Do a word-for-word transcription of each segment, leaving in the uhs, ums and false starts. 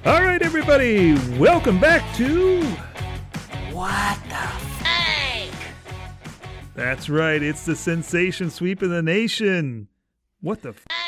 All right, everybody, welcome back to What the Fake? That's right, it's the sensation sweep of the nation. What the Fake?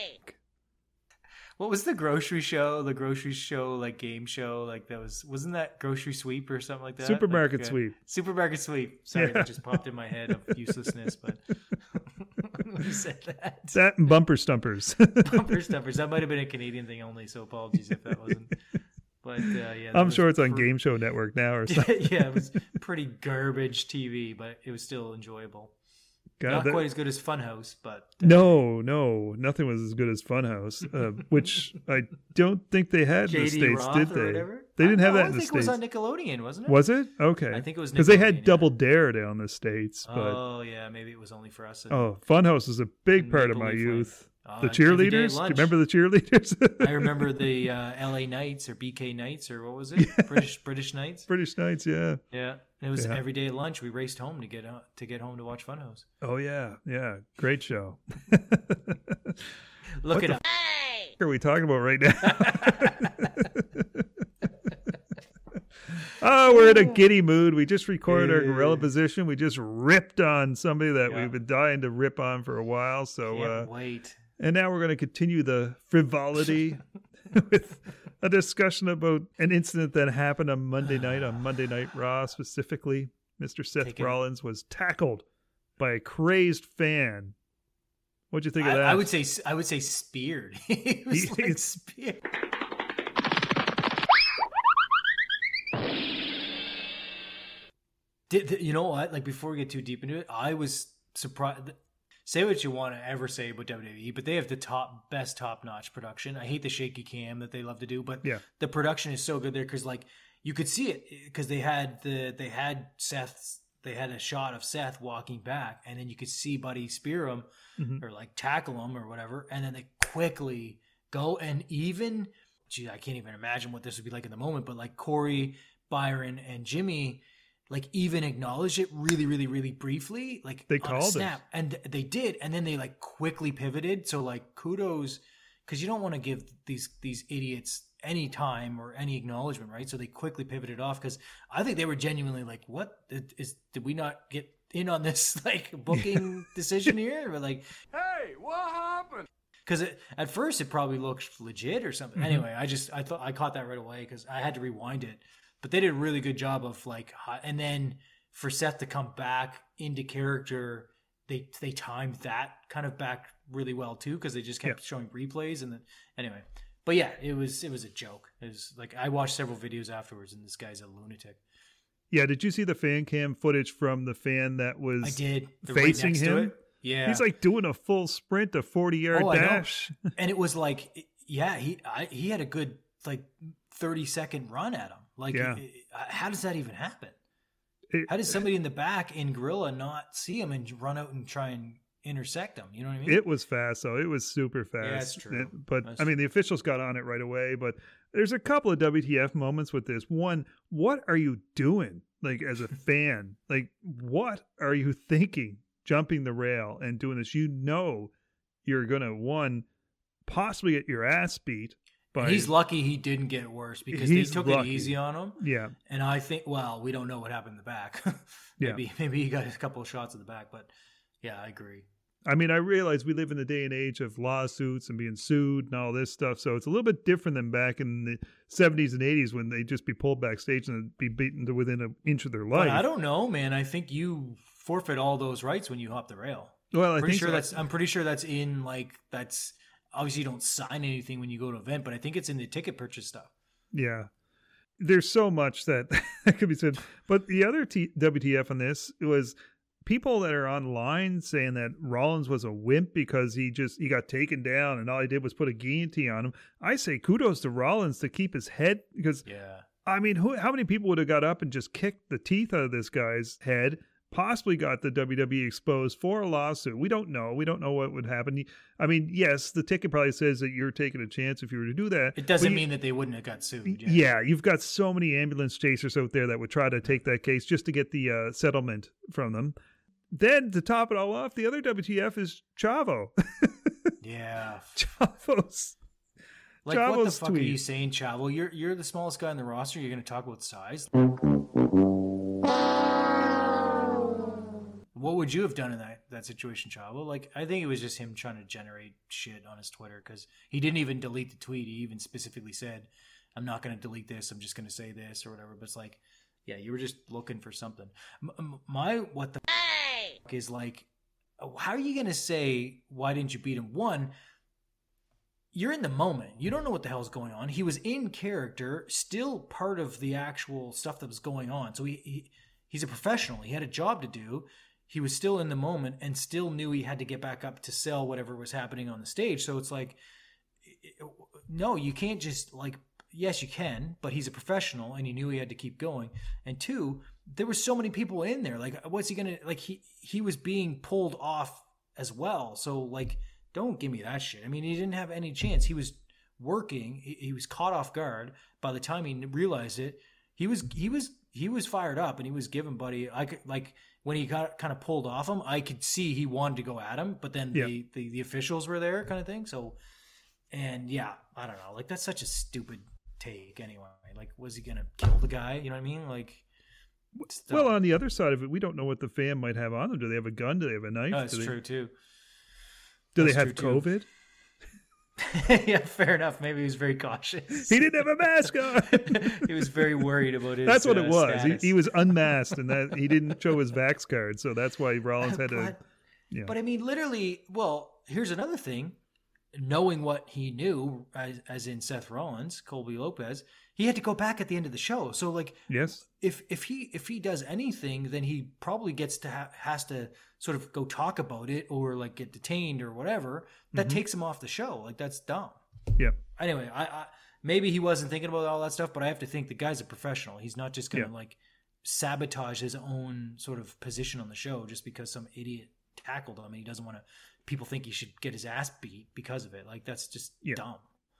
What was the grocery show? The grocery show, like game show, like that was wasn't that grocery sweep or something like that? Supermarket like, uh, sweep. Supermarket sweep. Sorry, Yeah. that just popped in my head of uselessness, but who said that? That and bumper stumpers. Bumper stumpers. That might have been a Canadian thing only, so apologies if that wasn't. But uh, yeah, that I'm was sure it's on pre- Game Show Network now or something. Yeah, it was pretty garbage T V, but it was still enjoyable. God, Not that- quite as good as Funhouse, but uh, No, no, nothing was as good as Funhouse, uh, which I don't think they had in the J D States, Roth did or they? whatever? They didn't I have know, that in the I think States. it was on Nickelodeon, wasn't it? Was it? Okay. I think it was because they had Nickelodeon, yeah. Double Dare down in the States. But Oh yeah, maybe it was only for us. oh, Funhouse is a big in part of Maple my Leaf youth. Uh, The every day at cheerleaders? Do you lunch. remember the cheerleaders? I remember the uh, L A Knights or B K Knights or what was it? Yeah. British British Knights. British Knights, yeah. Yeah, it was Yeah. every day at lunch. We raced home to get uh, to get home to watch Funhouse. Oh yeah, yeah. Great show. Look What it the up. What are we talking about right now? Oh, we're in a giddy mood. We just recorded our gorilla position. We just ripped on somebody that Yeah. we've been dying to rip on for a while. So, Can't uh, wait. and now we're going to continue the frivolity with a discussion about an incident that happened on Monday night, on Monday Night Raw specifically. Mister Seth Take it. Rollins was tackled by a crazed fan. What'd you think I, of that? I would say I would say speared. He was He- like speared. Did, did- you know what? Like before we get too deep into it, I was surprised. Say what you want to ever say about W W E, but they have the top, best, top-notch production. I hate the shaky cam that they love to do, but Yeah. the production is so good there because, like, you could see it because they had the they had Seth's they had a shot of Seth walking back, and then you could see Buddy spear him Mhm. or like tackle him or whatever, and then they quickly go and even, gee, I can't even imagine what this would be like in the moment, but like Corey, Byron, and Jimmy. Like even acknowledged it really, really, really briefly, like They on a called it. snap, and they did, and then they like quickly pivoted. So like kudos, because you don't want to give these these idiots any time or any acknowledgement, right? So they quickly pivoted off because I think they were genuinely like, "What is? Did we not get in on this like booking decision here?" Or like, Hey, what happened? because at first it probably looked legit or something. Mhm. Anyway, I just I thought I caught that right away because I had to rewind it. But they did a really good job of like, hi- and then for Seth to come back into character, they they timed that kind of back really well too because they just kept Yeah. showing replays and then anyway. But yeah, it was it was a joke. It was like I watched several videos afterwards, and this guy's a lunatic. Yeah, did you see the fan cam footage from the fan that was I did. They're right facing next to him? it. Yeah, He's like doing a full sprint, a forty-yard Oh, I know. dash. and it was like, yeah, he I, he had a good like thirty second run at him. Like, Yeah. it- how does that even happen? It- How does somebody in the back in Gorilla not see him and run out and try and intersect him? You know what I mean? It was fast, though. It was super fast. Yeah, it's true. It- but That's I mean, the officials got on it right away. But there's a couple of W T F moments with this. One, what are you doing? Like as a fan, like what are you thinking? Jumping the rail and doing this, you know, you're gonna one possibly get your ass beat. But He's lucky he didn't get worse because He's they took lucky. it easy on him. yeah, And I think, well, we don't know what happened in the back. Yeah. maybe maybe he got a couple of shots in the back, but yeah, I agree. I mean, I realize we live in the day and age of lawsuits and being sued and all this stuff, so it's a little bit different than back in the seventies and eighties when they'd just be pulled backstage and be beaten to within an inch of their life. But I don't know, man. I think you forfeit all those rights when you hop the rail. well, I pretty think sure so. that's I'm pretty sure that's in like that's obviously you don't sign anything when you go to an event, but I think it's in the ticket purchase stuff. Yeah. There's so much that, that could be said. But the other T- W T F on this was people that are online saying that Rollins was a wimp because he just he got taken down and all he did was put a guillotine on him. I say kudos to Rollins to keep his head because Yeah. I mean, who, how many people would have got up and just kicked the teeth out of this guy's head? Possibly got the W W E exposed for a lawsuit. We don't know. We don't know what would happen. I mean, yes, the ticket probably says that you're taking a chance if you were to do that. It doesn't but you- mean that they wouldn't have got sued. yeah. Yeah. you've got so many ambulance chasers out there that would try to take that case just to get the uh, settlement from them. Then to top it all off, the other W T F is Chavo. Yeah. Chavo's Like, what the Chavo's fuck are tweet. you saying, Chavo? You're you're the smallest guy in the roster. You're going to talk about size. What would you have done in that, that situation, Chavo? Like, I think it was just him trying to generate shit on his Twitter because he didn't even delete the tweet. He even specifically said, I'm not going to delete this. I'm just going to say this or whatever. But it's like, yeah, you were just looking for something. M- my what the hey! fuck is like, how are you going to say, why didn't you beat him? One, you're in the moment. You don't know what the hell's going on. He was in character, still part of the actual stuff that was going on. So he, he he's a professional. He had a job to do. He was still in the moment and still knew he had to get back up to sell whatever was happening on the stage. So it's like, no, you can't just like, yes, you can, but he's a professional and he knew he had to keep going. And two, there were so many people in there. Like, what's he going to, like, he, he was being pulled off as well. So like, don't give me that shit. I mean, he didn't have any chance. He was working. He, he was caught off guard. By the time he realized it, he was, he was, he was fired up and he was giving Buddy, I could like, when he got kind of pulled off him, I could see he wanted to go at him, but then yeah. the, the, the officials were there kind of thing. So, and yeah, I don't know. Like, that's such a stupid take anyway. Like, was he going to kill the guy? You know what I mean? Like, well, on the other side of it, we don't know what the fan might have on them. Do they have a gun? Do they have a knife? Oh, that's do they, true too. Do that's they have true COVID? Too. Yeah, fair enough. Maybe he was very cautious. He didn't have a mask on. He was very worried about his. That's what uh, it was. He, he was unmasked, and that he didn't show his Vax card, so that's why Rollins had but, to. Yeah. But I mean, literally. Well, here's another thing. Knowing what he knew, as, as in Seth Rollins, Colby Lopez, he had to go back at the end of the show. So, like, yes, if if he if he does anything, then he probably gets to ha- has to sort of go talk about it or like get detained or whatever. That mm-hmm. takes him off the show. Like, that's dumb. Yeah. Anyway, I, I maybe he wasn't thinking about all that stuff, but I have to think the guy's a professional. He's not just gonna yeah. like sabotage his own sort of position on the show just because some idiot tackled him and he doesn't want to. People think he should get his ass beat because of it. Like, that's just yeah. dumb.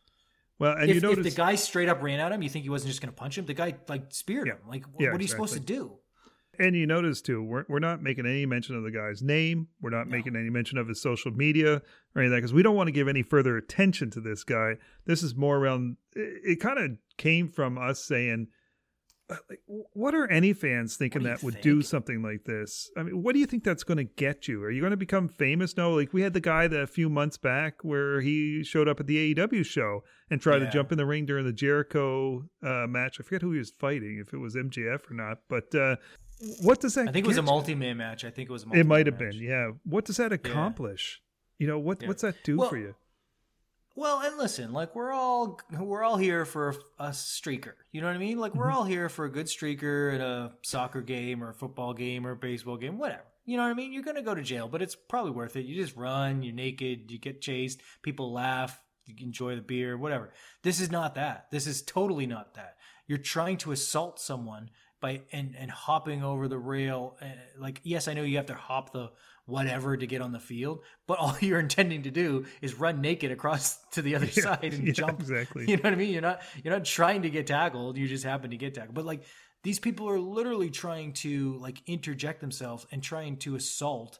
Well, and if, you notice if the guy straight up ran at him, you think he wasn't just going to punch him? The guy like speared yeah. him. Like, yeah, what are you exactly. supposed to do? And you notice too, we're we're not making any mention of the guy's name. We're not no. making any mention of his social media or anything like that because we don't want to give any further attention to this guy. This is more around. It, it kind of came from us saying, like, what are any fans thinking that would think? do something like this? I mean, what do you think that's going to get you? Are you going to become famous? No, like we had the guy that a few months back where he showed up at the A E W show and tried yeah. to jump in the ring during the Jericho uh, match. I forget who he was fighting, if it was M J F or not. But uh, what does that? I think it was a multi-man match. I think it was. A it might have match. been, yeah. What does that accomplish? Yeah. You know, what yeah. what's that do well, for you? Well, and listen, like we're all we're all here for a, a streaker. You know what I mean? Like we're mm-hmm. all here for a good streaker at a soccer game or a football game or a baseball game, whatever. You know what I mean? You're gonna go to jail, but it's probably worth it. You just run, you're naked, you get chased, people laugh, you enjoy the beer, whatever. This is not that. This is totally not that. You're trying to assault someone by and and hopping over the rail. Uh, like, yes, I know you have to hop the whatever to get on the field, but all you're intending to do is run naked across to the other yeah, side and yeah, jump. Exactly. You know what I mean? You're not you're not trying to get tackled. You just happen to get tackled. But like these people are literally trying to like interject themselves and trying to assault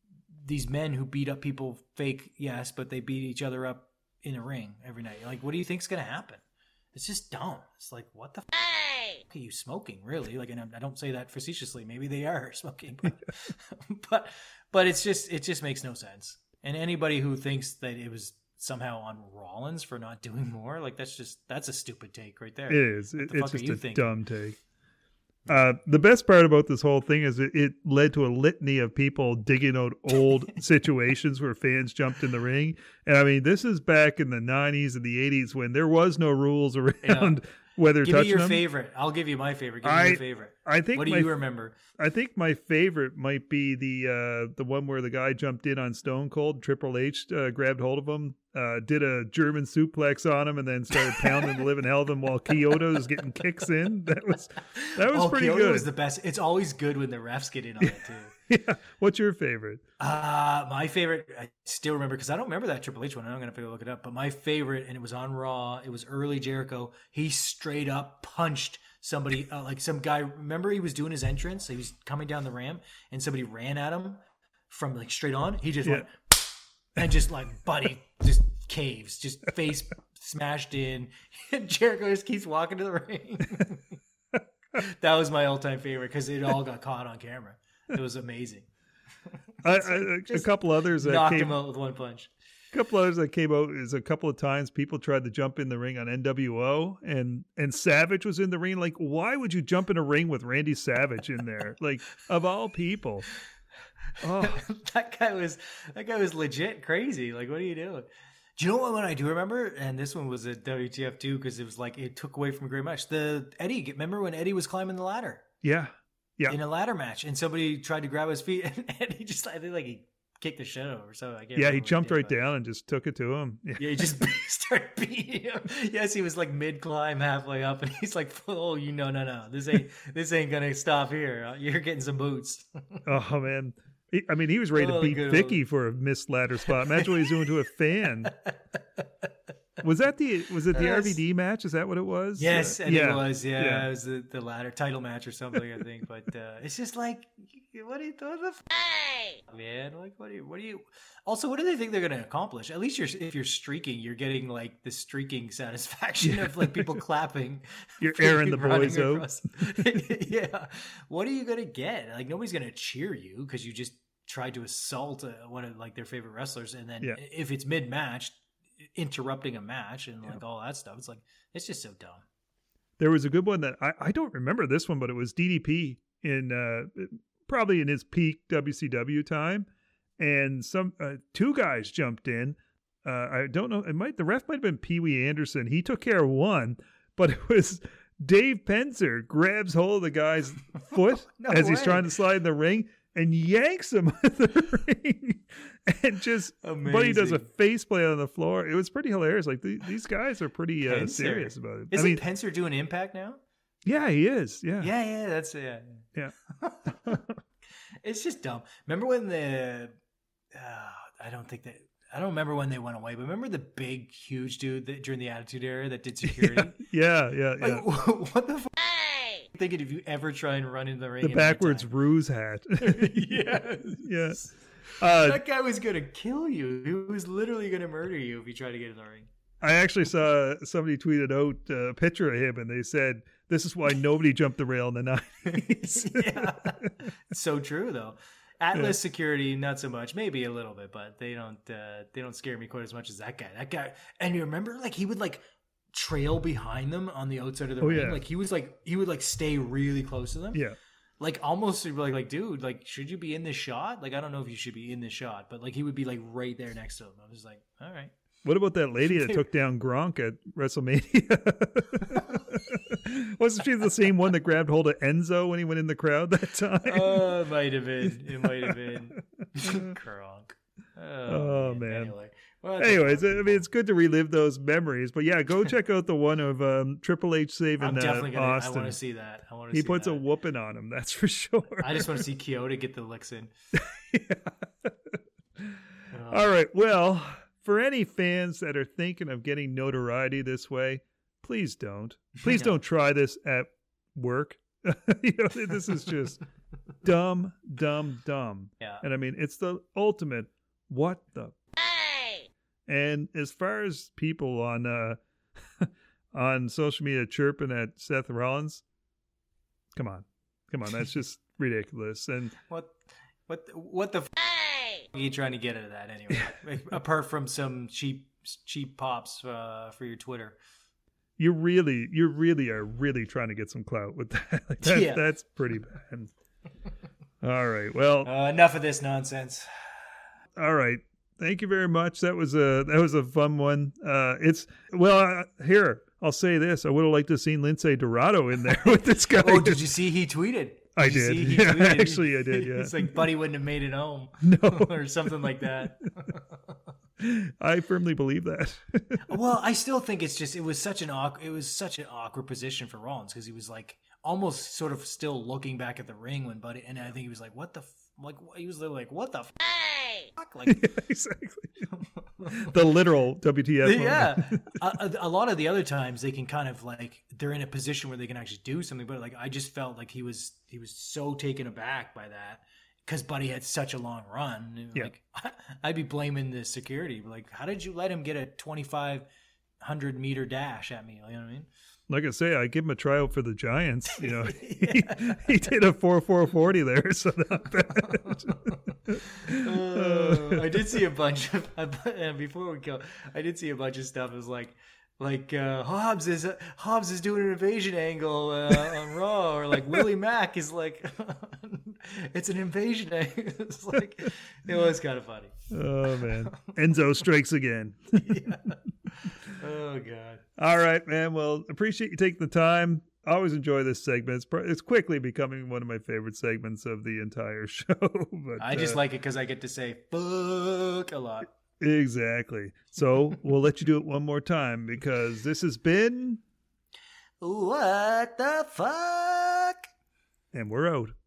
these men who beat up people fake, yes, but they beat each other up in a ring every night. Like, what do you think's gonna happen? It's just dumb. It's like, what the f- hey! Are you smoking, really? Like, and I don't say that facetiously. Maybe they are smoking, but but but it's just it just makes no sense. And anybody who thinks that it was somehow on Rollins for not doing more, like that's just that's a stupid take right there. It is. It, it's just a thinking? dumb take. Uh, the best part about this whole thing is it, it led to a litany of people digging out old situations where fans jumped in the ring. And I mean, this is back in the nineties and the eighties when there was no rules around yeah. whether give touching me your them. favorite. I'll give you my favorite. Give I, me your favorite. I think. What do my, you remember? I think my favorite might be the uh, the one where the guy jumped in on Stone Cold. Triple H uh, grabbed hold of him, uh, did a German suplex on him, and then started pounding the living hell of him while Kyoto was getting kicks in. That was that was oh, pretty Kyoto good. Was the best. It's always good when the refs get in on it too. Yeah. What's your favorite? Uh, my favorite, I still remember because I don't remember that Triple H one. I'm going to have to look it up. But my favorite, and it was on Raw. It was early Jericho. He straight up punched somebody, uh, like some guy. Remember, he was doing his entrance. He was coming down the ramp, and somebody ran at him from like straight on. He just yeah. went and just like buddy just caves, just face smashed in. And Jericho just keeps walking to the ring. That was my all-time favorite because it all got caught on camera. It was amazing. I, I, a couple others that knocked came, him out with one punch. A couple others that came out is a couple of times people tried to jump in the ring on N W O, and and Savage was in the ring. Like, why would you jump in a ring with Randy Savage in there? Like, of all people. Oh, that guy was that guy was legit crazy. Like, what are you doing? Do you know what one I do remember? And this one was a W T F too, because it was like it took away from a great match. The Eddie, remember when Eddie was climbing the ladder? Yeah, yeah. In a ladder match, and somebody tried to grab his feet, and Eddie just I think like he kicked the shit out of him or something. I can't yeah, he remember jumped what right did, down and just took it to him. Yeah, yeah he just started beating him. Yes, he was like mid climb, halfway up, and he's like, "Oh, you know, no, no, this ain't this ain't gonna stop here. You're getting some boots." Oh man. He, I mean, he was ready Oh, to beat good Vicky old- for a missed ladder spot. Imagine what he's doing to a fan. Was that the was it the Yes. R V D match? Is that what it was? Yes, Uh, and yeah. it was, yeah, Yeah. it was the, the ladder title match or something, I think. But uh, it's just like, what are you doing? The f- man, like, what do you, what do you? Also, what do they think they're going to accomplish? At least you're, if you're streaking, you're getting like the streaking satisfaction of like people clapping. You're for you airing the running boys out. across- yeah, what are you going to get? Like, nobody's going to cheer you because you just tried to assault uh, one of like their favorite wrestlers, and then Yeah. if it's mid match, interrupting a match and like all that stuff, it's like it's just so dumb. There was a good one that I, I don't remember this one, but it was D D P in uh, probably in his peak W C W time, and some uh, two guys jumped in. Uh, I don't know. It might the ref might have been Pee Wee Anderson. He took care of one, but it was Dave Penzer grabs hold of the guy's foot No as he's way. trying to slide in the ring and yanks him out of the ring, and just Buddy does a Amazing. face play on the floor. It was pretty hilarious. Like the, these guys are pretty uh, Penzer. serious about it. Isn't I mean, Pencer doing Impact now? yeah, he is. Yeah, Yeah, yeah, that's yeah. yeah. It's just dumb. Remember when the? Uh, I don't think that. I don't remember when they went away, but remember the big, huge dude that during the Attitude Era that did security? Yeah, yeah, yeah. Like, what the? F- I'm thinking if you ever try and run into the ring, The in backwards my ruse hat. time. yeah, yeah. Uh, that guy was gonna kill you. He was literally gonna murder you if you tried to get in the ring. I actually saw somebody tweeted out a picture of him, and they said, "This is why nobody jumped the rail in the nineties." Yeah, it's so true though. Atlas Security, not so much, maybe a little bit, but they don't uh, they don't scare me quite as much as that guy. That guy, and you remember, like he would like trail behind them on the outside of the Oh, ring. yeah. Like he was like he would like stay really close to them. Yeah. Like almost like like dude, like should you be in this shot? Like I don't know if you should be in this shot, but like he would be like right there next to him. I was like, all right. What about that lady that took down Gronk at WrestleMania? Wasn't she the same one that grabbed hold of Enzo when he went in the crowd that time? Oh, it might have been. It might have been. Kronk. Oh, Oh, man. Anyway, well, that's Anyways, a- I mean, it's good to relive those memories. But yeah, go check out the one of um, Triple H saving I'm definitely uh, gonna. I Austin. want to see that. I want to. He see puts that. a whooping on him, that's for sure. I just want to see Kyoto get the licks in. Yeah. Oh, All right. Well, for any fans that are thinking of getting notoriety this way, please don't. Please No. don't try this at work. You know, this is just dumb, dumb, dumb. Yeah. And I mean, it's the ultimate what the. And as far as people on uh, on social media chirping at Seth Rollins, come on, come on, that's just ridiculous. And What? What? the- What the? F- are you trying to get out of that anyway? Apart from some cheap, cheap pops uh, for your Twitter. you really, you really are really trying to get some clout with that. Like that Yeah. That's pretty bad. All right, well, Uh, enough of this nonsense. all right. Thank you very much. That was a that was a fun one. Uh, it's well uh, here. I'll say this: I would have liked to have seen Lindsay Dorado in there with this guy. Oh, did you see he tweeted? I you did. see he Yeah, tweeted? actually, I did, yeah. It's like Buddy wouldn't have made it home. No, or something like that. I firmly believe that. Well, I still think it's just it was such an awkward, it was such an awkward position for Rollins because he was like almost sort of still looking back at the ring when Buddy, and I think he was like, "What the f-? Like?" He was literally like, "What the f-? Like?" Yeah, exactly. The literal W T F. Yeah, moment. a, a, a lot of the other times they can kind of like they're in a position where they can actually do something, but like I just felt like he was he was so taken aback by that because Buddy had such a long run. Yeah. Like I'd be blaming the security. Like, how did you let him get a twenty-five hundred meter dash at me. You know what I mean? Like I say, I give him a tryout for the Giants. You know, he, he did a four four forty there, so not bad. uh, I did see a bunch of. And before we go, I did see a bunch of stuff. It was like, like uh, Hobbs is Hobbs is doing an invasion angle uh, on Raw, or like Willie Mack is like, it's an invasion angle. It's like, it was kind of funny. Oh man, Enzo strikes again. Yeah. Oh god. All right, man. Well, appreciate you taking the time. I always enjoy this segment. It's, pr- it's quickly becoming one of my favorite segments of the entire show. But I just uh, like it because I get to say fuck a lot. Exactly. So we'll let you do it one more time because this has been What the fuck? And we're out.